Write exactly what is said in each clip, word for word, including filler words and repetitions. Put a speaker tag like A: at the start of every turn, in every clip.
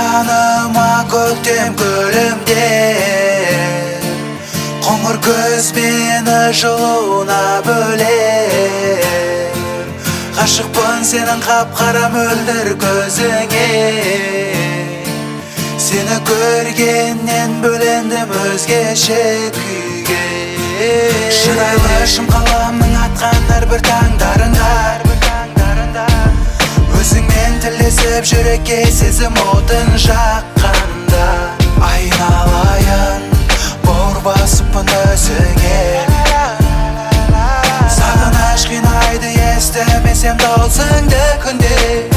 A: жаныма көктем күлімдеп, қоңыр көзбені жылуына бөлеп. Ғашықпын сенің қап-қара мөлдір көзіңе, сені көргеннен бөлендім өзгеше күйге. Шырайлы шым қаламның атқан әрбір таңдарында, өзіңмен тілесіп жүрекке сезім отын жаққанда. Айналайын, бауыр басыппын өзіңе, сағыныш қинайды естімесем даусыңды күнде.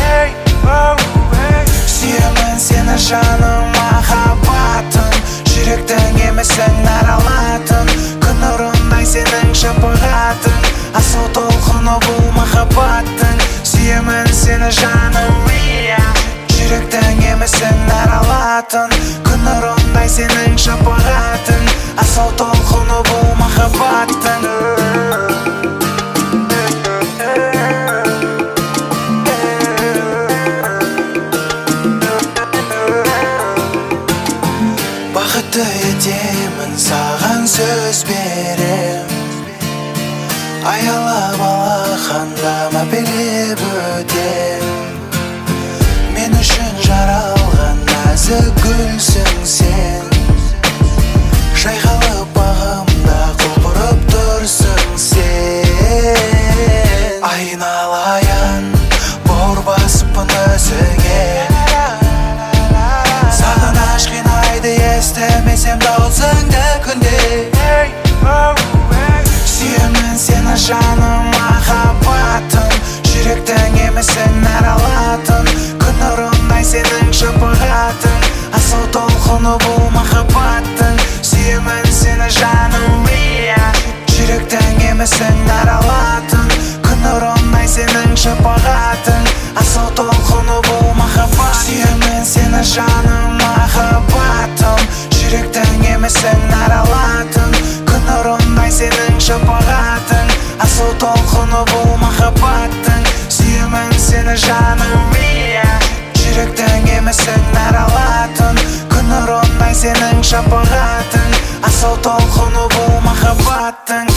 A: Сүйемін сені жаным, махаббатым, жүректің емесің наралатын. Күн нұрындай сенің шапағатың, асыл толқыны бұл махаббаттың. Сүйемін сені жаным, жүректің емесің наралатын. Күн нұрындай сенің шапағатың, асыл толқыны бұл махаббаттың. Бақытты етемін, саған сөз берем, аялап алақанда мәпелеп өтем. Мен үшін жаралған нәзік гүлсің сен, жайқалып бағымда құлпырып тұрсың сен. Айналайын, бауыр басыппын өзіңе, сағыныш қинайды естімесем даусыңды күнде. Сүйемін сені жаным, махаббатым, жүректің емесің наралатын. Күн нұрындай сенің шапағатың, асыл толқыны бұл махаббаттың. Сүйемін сені жаным, жүректің емесің наралатын. Күн нұрындай сенің шапағатың, асыл толқыны бұл махаббат. Сүйемін сені жаным, махаббатым, жүректің емесің наралатын. Күн нұрындай сенің шапағатың, асыл толқыны бұл махаббаттың. Сүйемін сені жаным, жүректің емесің наралатын. Күн нұрындай сенің шапағатың, асыл толқыны бұл махаббаттың.